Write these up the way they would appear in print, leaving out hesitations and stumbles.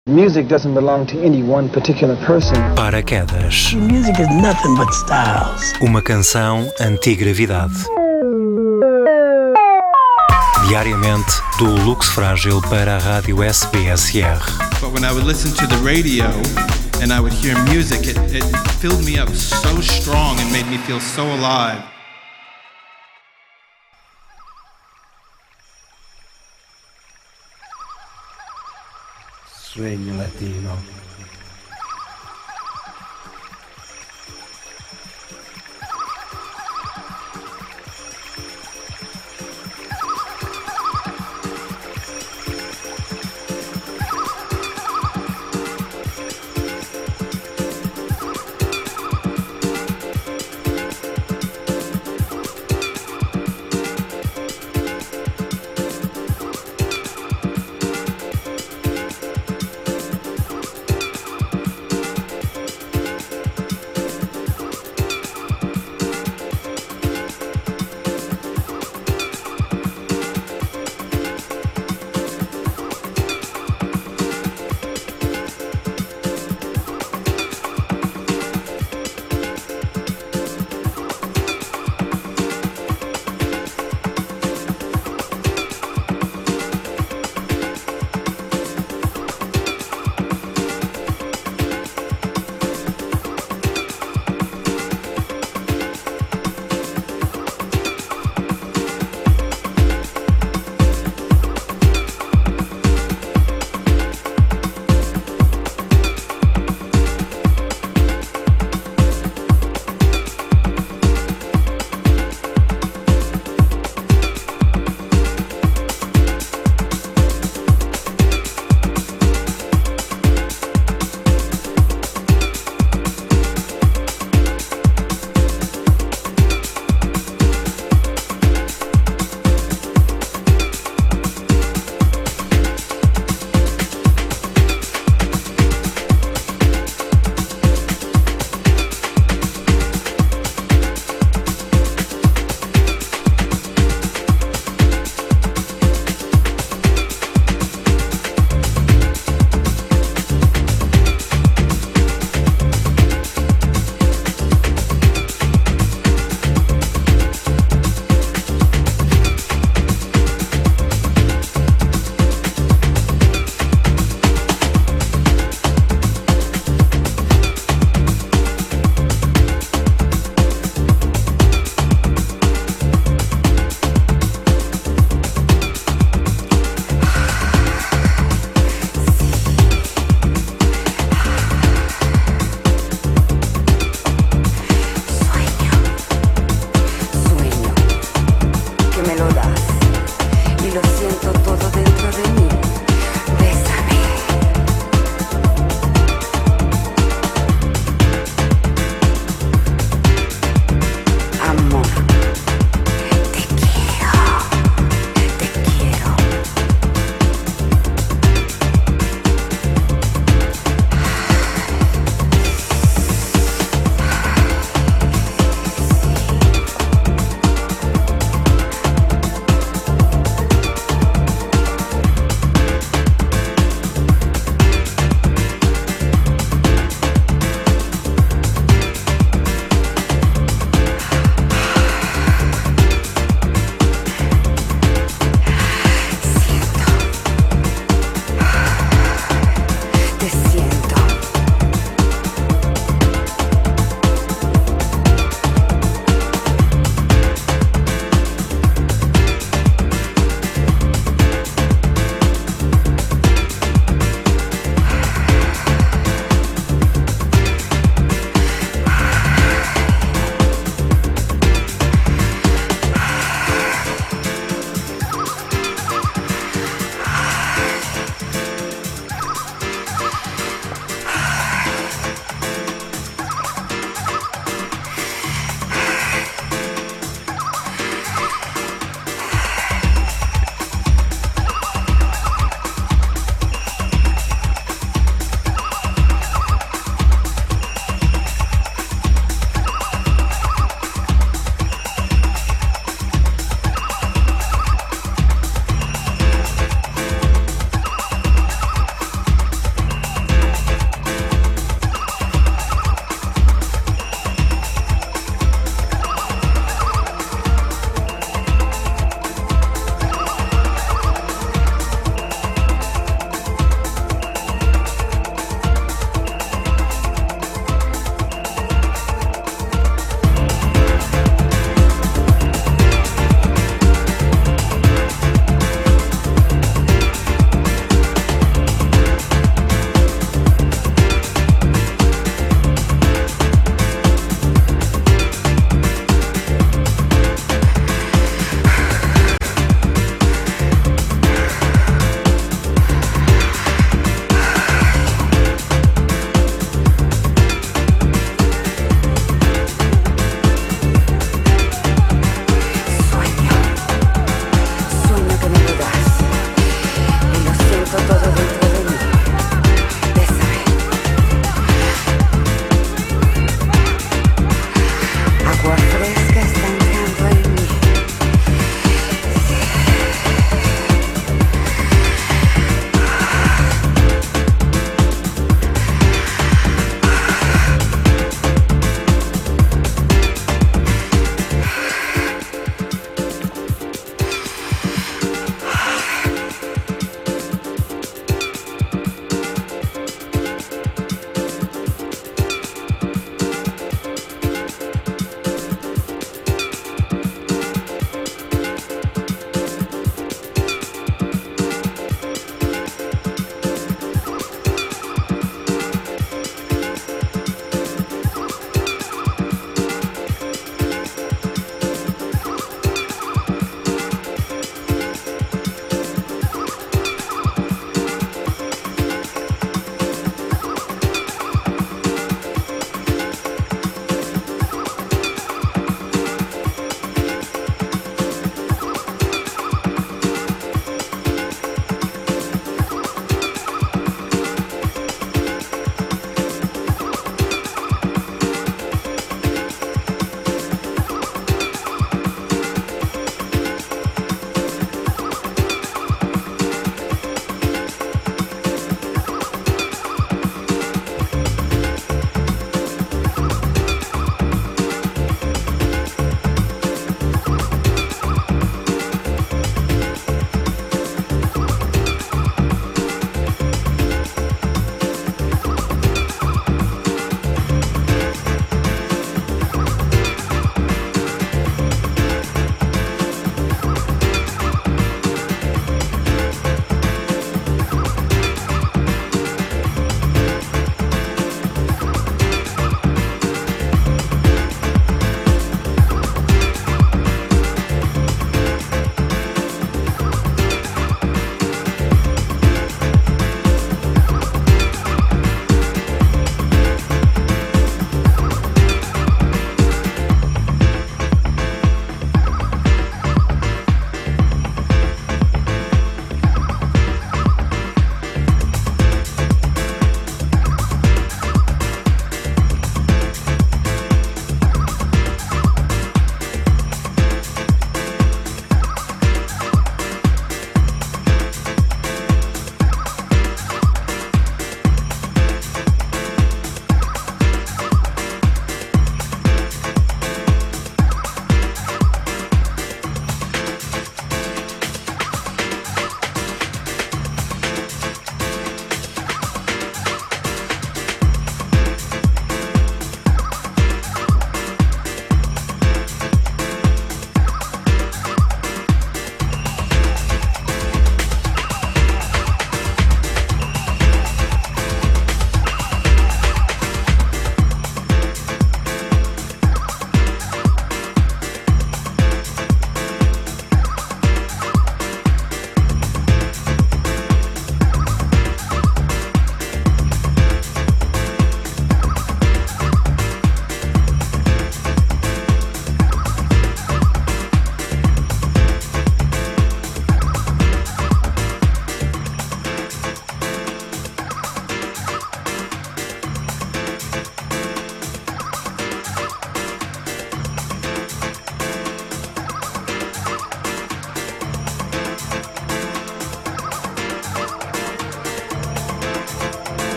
Music doesn't belong to any one particular person. Paraquedas. Music is nothing but styles. Uma canção anti-gravidade. Diariamente, do Lux Frágil para a Rádio SBSR. But when I would listen to the radio and I would hear music, it filled me up so strong and made me feel so alive. Sueño latino.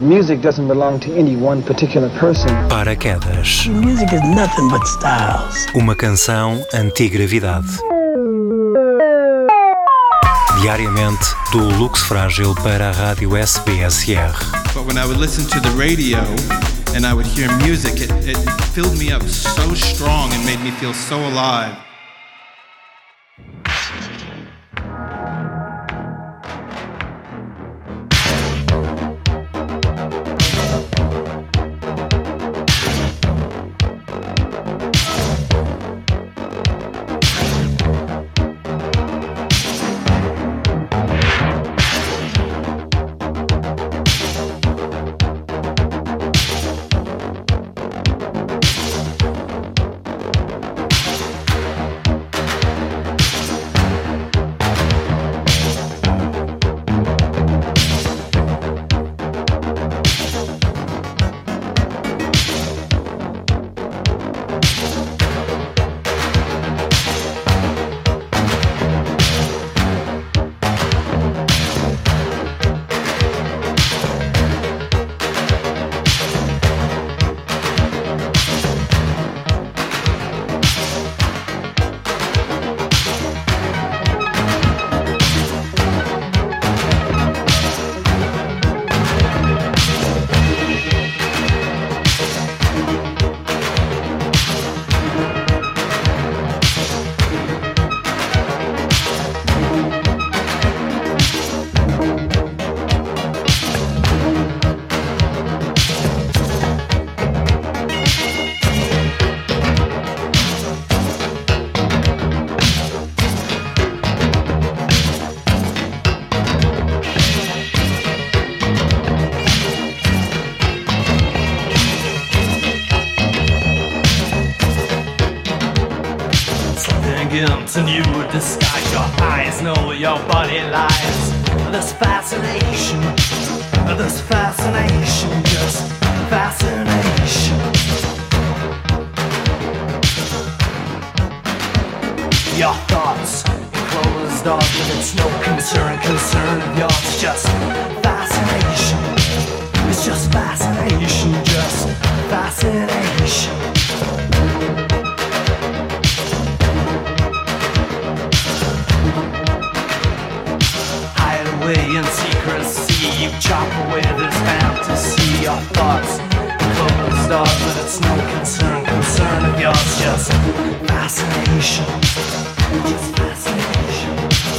Music doesn't belong to any one particular person. Paraquedas. Music is nothing but styles. Uma canção anti-gravidade. Diariamente, do Lux Frágil para a Rádio SBSR. But when I would listen to the radio and I would hear music, it filled me up so strong and made me feel so alive. And you disguise your eyes, know your body lies. This fascination, just fascination. Your thoughts, closed off, but it's no concern of yours. Just fascination, it's just fascination, just fascination. In secrecy, you chop away this fantasy. Your thoughts closed off, but it's no concern of yours. Just fascination, just fascination.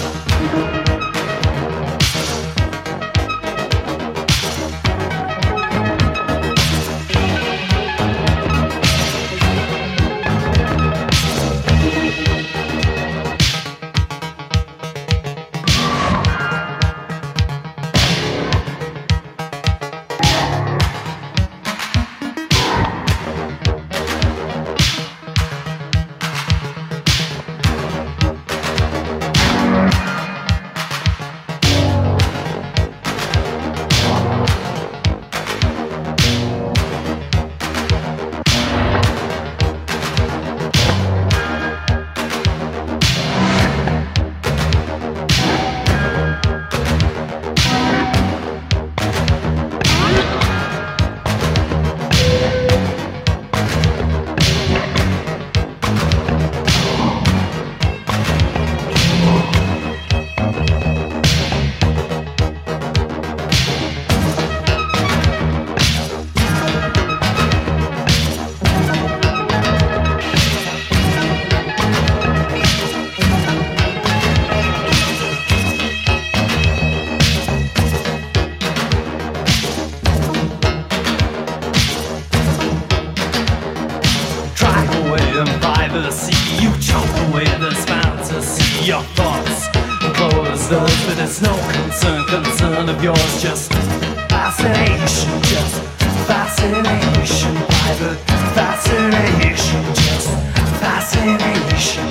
Your thoughts close those, but it's no concern of yours. Just fascination, just fascination. Private fascination, just fascination.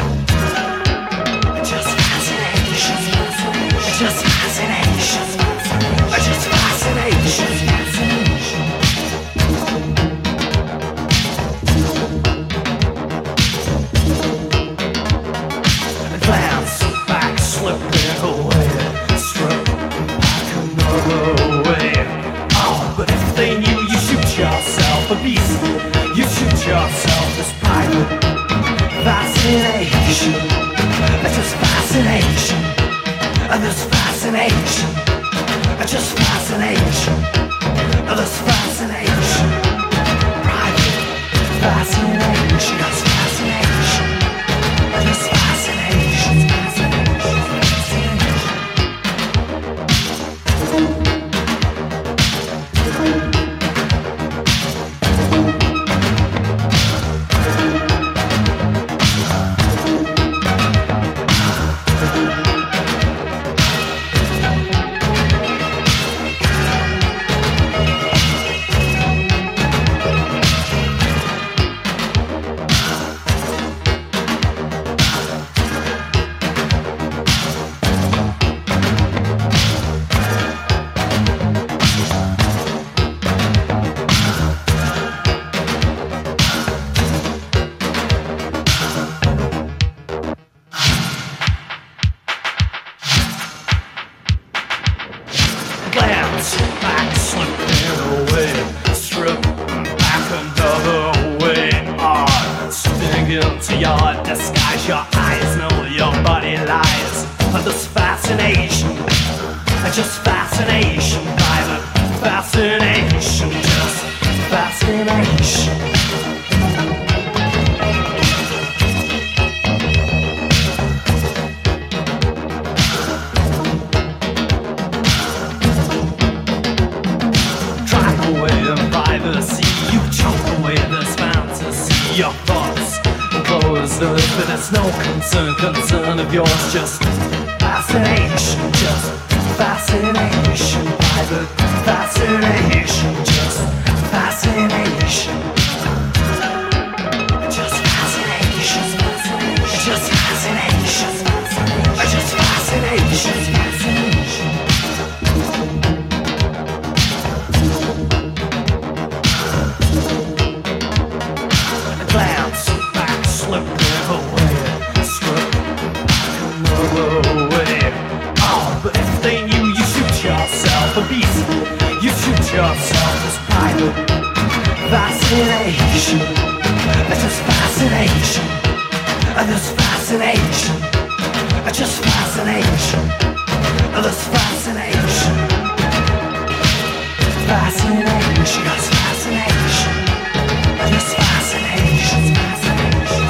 Just fascination, just fascination, just fascination. Glance back, slipping away, struck back another way. Oh. this fascination, just fascination, this fascination, private fascination, just fascination, this fascination, concern of yours, just fascination, just fascination, private fascination, just fascination, just fascination, just fascination, just fascination, a glance back, slip away. Oh, but if they knew you shoot yourself a beast, you shoot yourself as private fascination, just fascination, this fascination, just fascination, this fascination, fascination, just fascination, this fascination, fascination.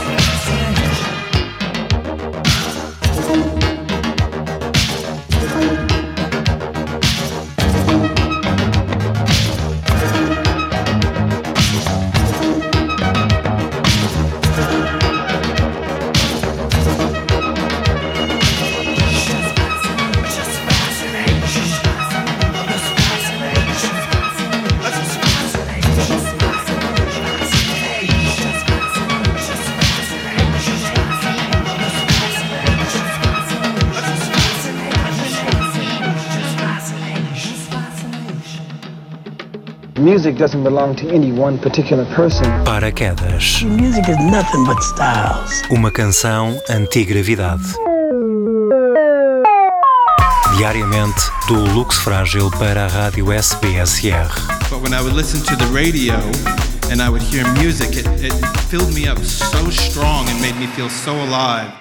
Music doesn't belong to any one particular person. Paraquedas. Music is nothing but styles. Uma canção anti-gravidade. Diariamente, do Lux Frágil para a Rádio SBSR. But when I would listen to the radio and I would hear music, it filled me up so strong and made me feel so alive.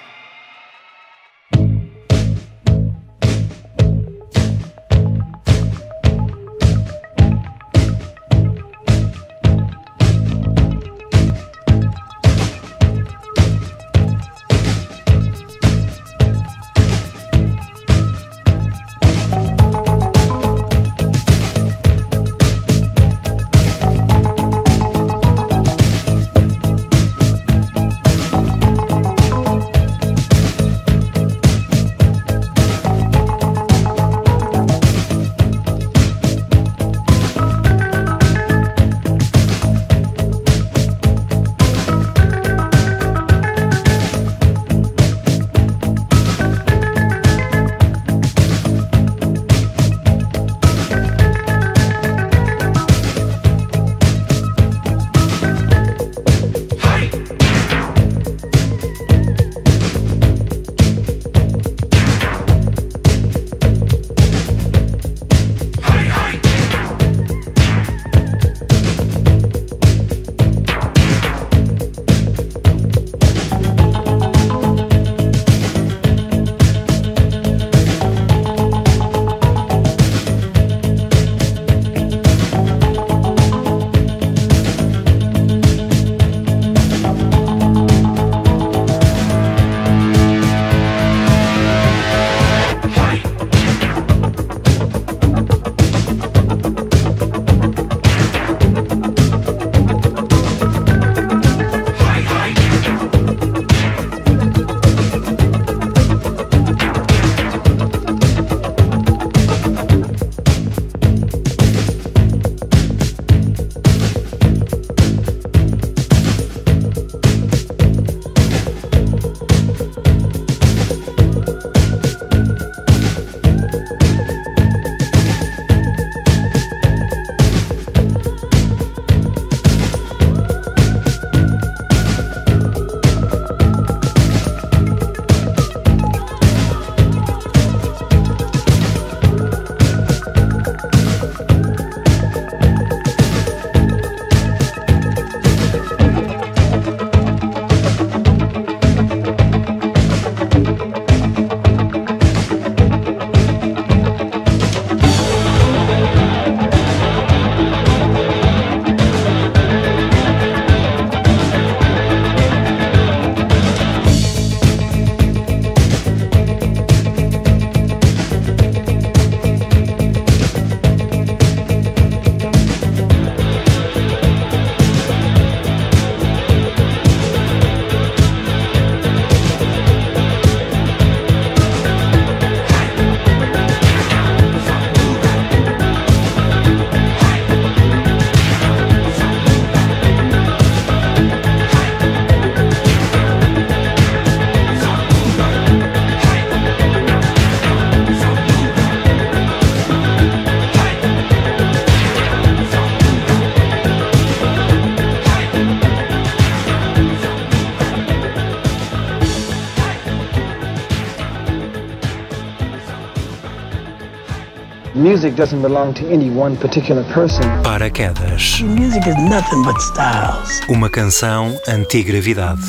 Music doesn't belong to any one particular person. Paraquedas. Music is nothing but styles. Uma canção anti-gravidade.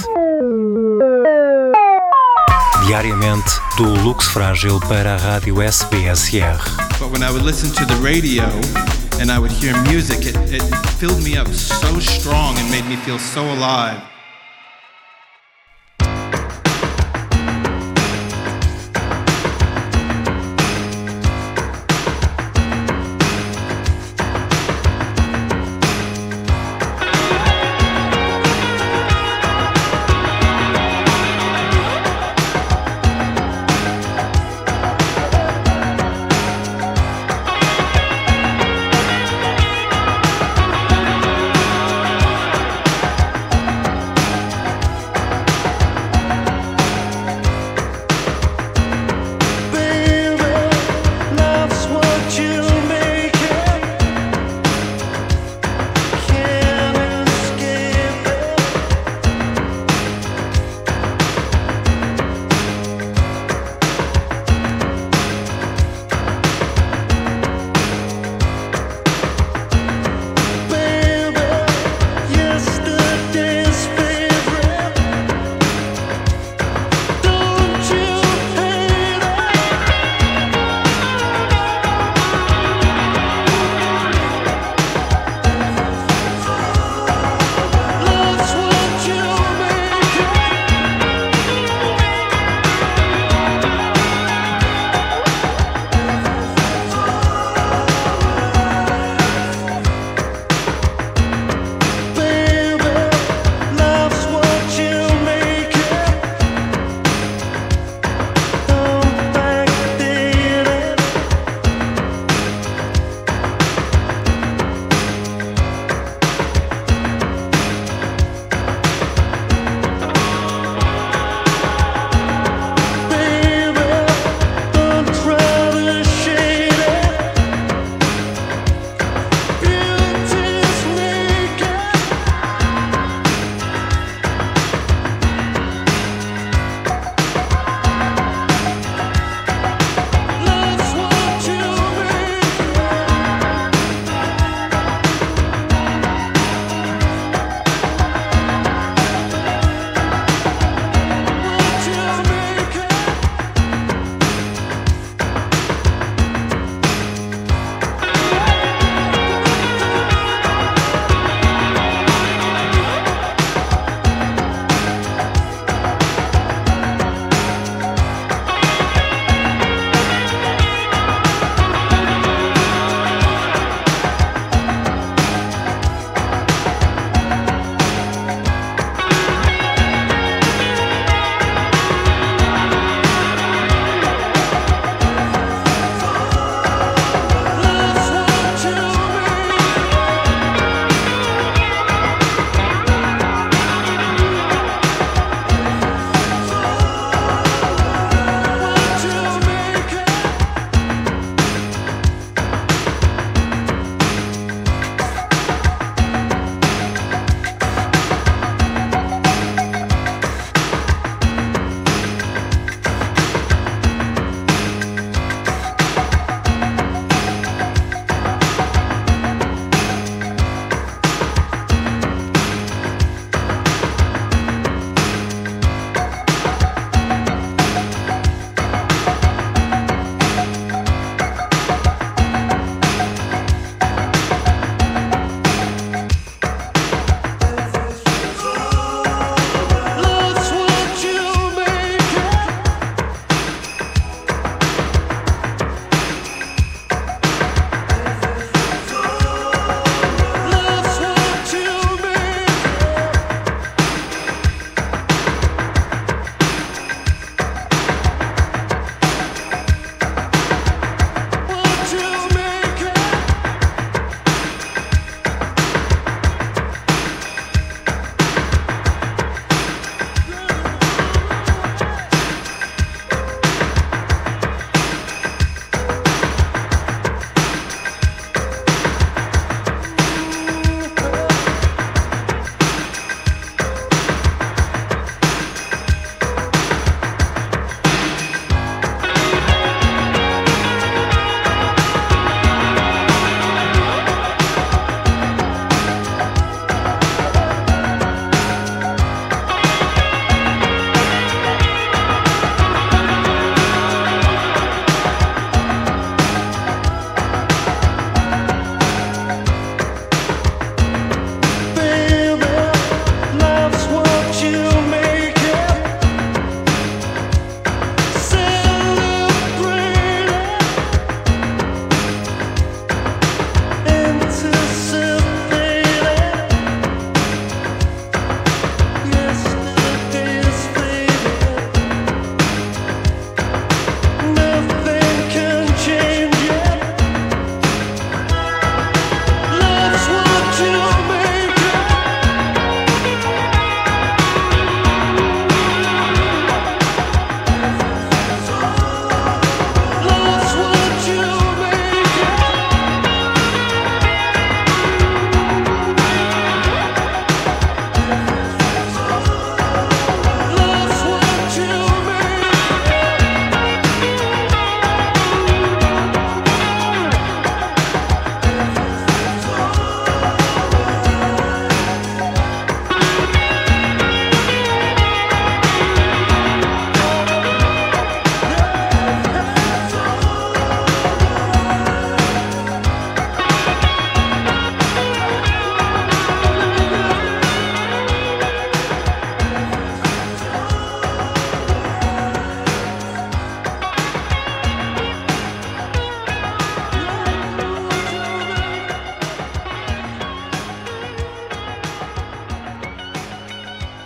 Diariamente, do Lux Frágil para a Rádio SBSR. But when I would listen to the radio and I would hear music, it filled me up so strong and made me feel so alive.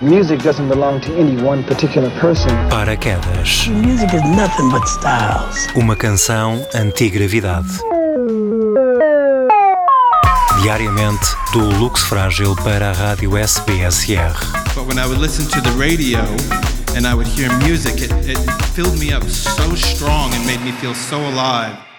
Music doesn't belong to any one particular person. Paraquedas. Music is nothing but styles. Uma canção anti-gravidade. Diariamente, do Lux Frágil para a Rádio SBSR. But when I would listen to the radio and I would hear music, it filled me up so strong and made me feel so alive.